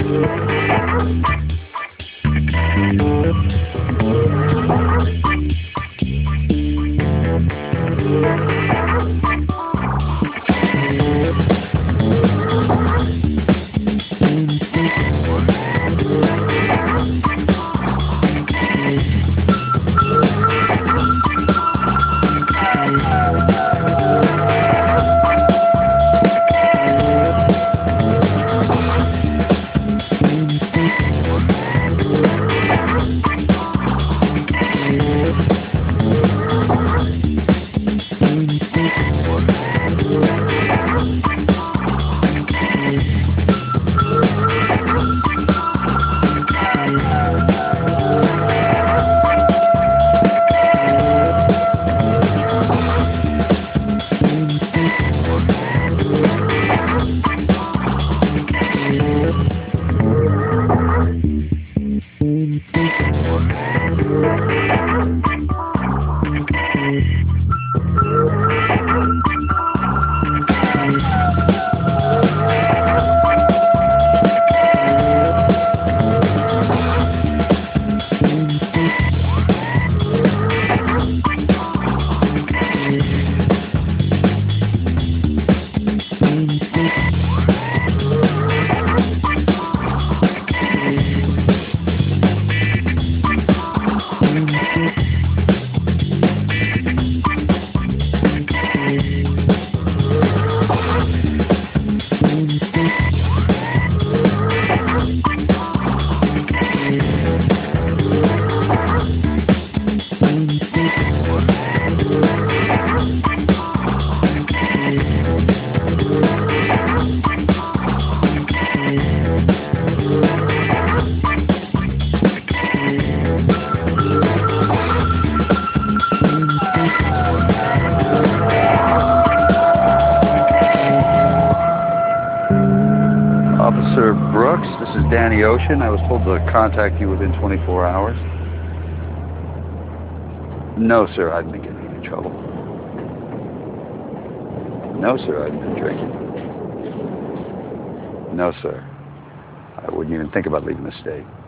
Officer Brooks, this is Danny Ocean. I was told to contact you within 24 hours. No, sir, I haven't been getting in trouble. No, sir, I haven't been drinking. No, sir. I wouldn't even think about leaving the state.